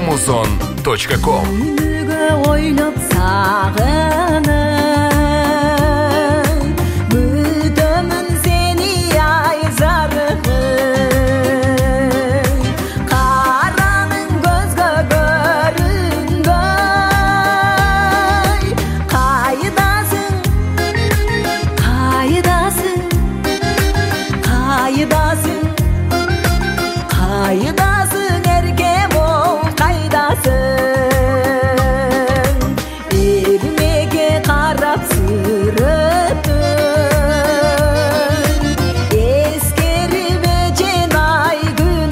Amazon.com. Күнүгө ойлоп сагынып, күтөмүн сени ай зарыгып. Караның көзгө көрүнбөй, кайдасың, кайдасың, кайдасың, кайдасың эркем ол кайдасың? Эрмеге карап сүрөттүң, эскериме жен ай күн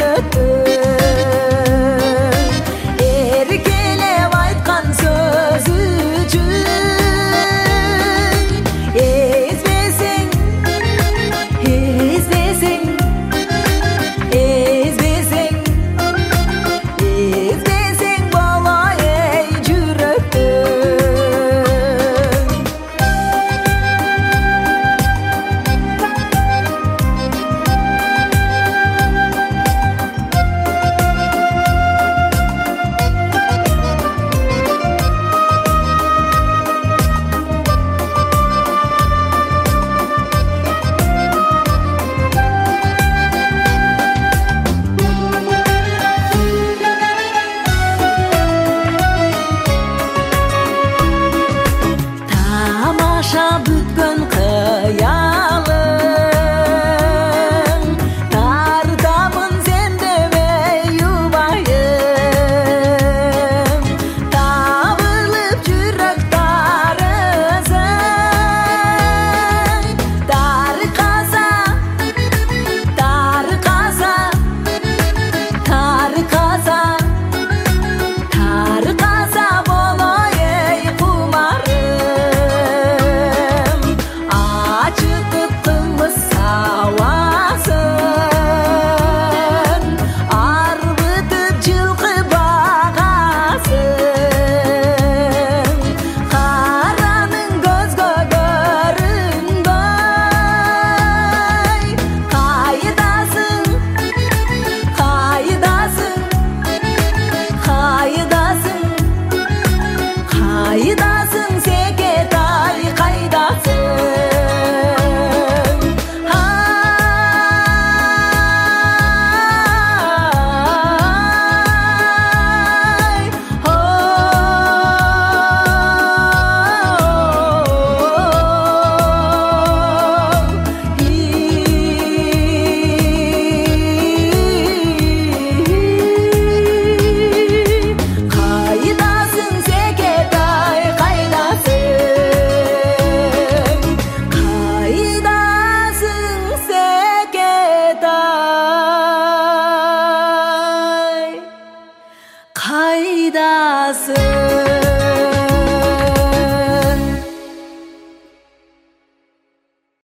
өттүң. Эркелеп айткан сөз үчүн эзбесең, эзбесең, эзбесең, эзбесең болой эй жүрөктүң. Тамаша бүткөн кыялым, тартамын сендебей убайым. Табылып жүрөк тарысың, таркаса, таркаса, таркаса, таркаса болой эй кумарым. Ачытып кылмыс сабасын, арбытып жылкы багасын. Караның көзгө көрүнбөй, кайдасың, кайдасың, кайдасың, кайдасың секетай кайдасың? Кайдасың секетай кайдасың? Кайдасың секетай кайдасың?